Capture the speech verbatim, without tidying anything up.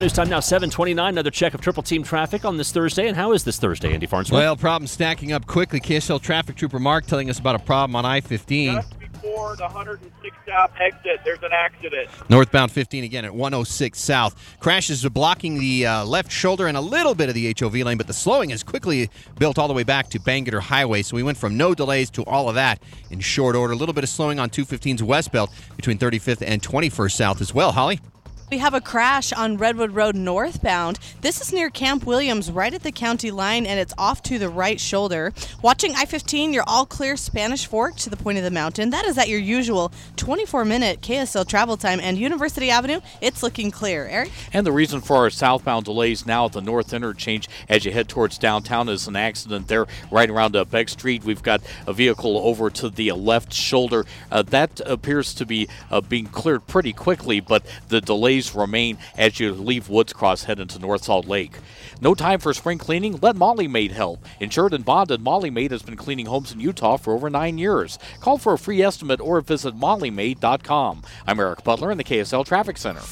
News time now, seven twenty-nine. Another check of Triple Team traffic on this Thursday. And how is this Thursday, Andy Farnsworth? Well, problems stacking up quickly. K S L Traffic Trooper Mark telling us about a problem on I fifteen. Just before the one hundred six South exit, there's an accident. Northbound fifteen again at one oh six South. Crashes are blocking the uh, left shoulder and a little bit of the H O V lane, but the slowing is quickly built all the way back to Bangerter Highway. So we went from no delays to all of that in short order. A little bit of slowing on two fifteen's westbound between thirty-fifth and twenty-first South as well. Holly? We have a crash on Redwood Road northbound. This is near Camp Williams, right at the county line, and it's off to the right shoulder. Watching I fifteen, you're all clear Spanish Fork to the point of the mountain. That is at your usual twenty-four minute K S L travel time. And University Avenue, it's looking clear. Eric? And the reason for our southbound delays now at the north interchange as you head towards downtown is an accident there right around uh, Beck Street. We've got a vehicle over to the left shoulder. Uh, that appears to be uh, being cleared pretty quickly, but the delays remain as you leave Woods Cross head into North Salt Lake. No time for spring cleaning? Let Molly Maid help. Insured and bonded, Molly Maid has been cleaning homes in Utah for over nine years. Call for a free estimate or visit molly maid dot com. I'm Eric Butler in the K S L Traffic Center.